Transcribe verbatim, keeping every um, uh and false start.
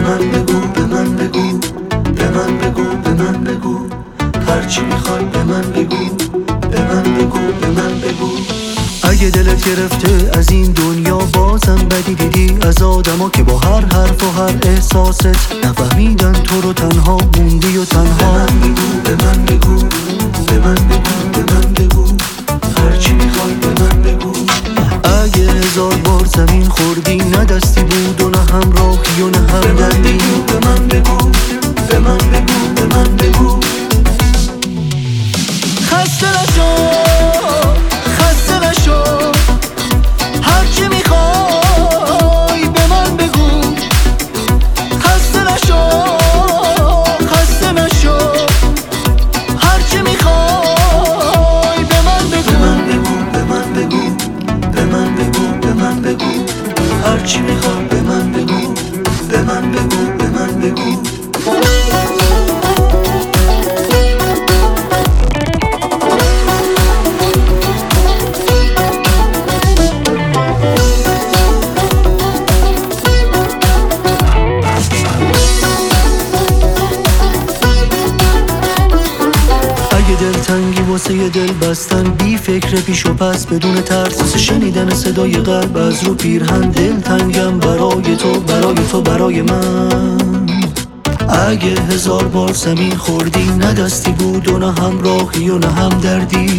من بگو، به من بگو، به من بگو، به من بگو، هرچی میخوای به من بگو، به من بگو، به من بگو. اگه دلت گرفته از این دنیا بازم بدی دیدی از آدما که با هر حرف و هر احساست نفهمیدن تو رو، تنها موندی و تنها. به من بگو، به من بگو، به من بگو، به من بگو، هرچی میخوای به من بگو. اگه هزار بار زمین خوردی نه دستی بود و نه همراهی و نه همدردی، به من بگو، به من بگو، به من بگو. خسته نشو، خسته نشو، هرچی میخوای به من بگو. خسته نشو، خسته نشو، هرچی میخوای به من بگو. به من بگو، به من بگو، به من بگو، به من بگو، هرچی میخوای به من بگو، به من بگو، به من بگو. دلتنگی واسه یه دل بستن، بی فکر پیش و پس بدون ترس، واسه شنیدن صدای قلب از رو پیرهن. دلتنگم برای تو، برای تو، برای من. اگه هزار بار زمین خوردی نه دستی بود و نه همراهی و نه همدردی،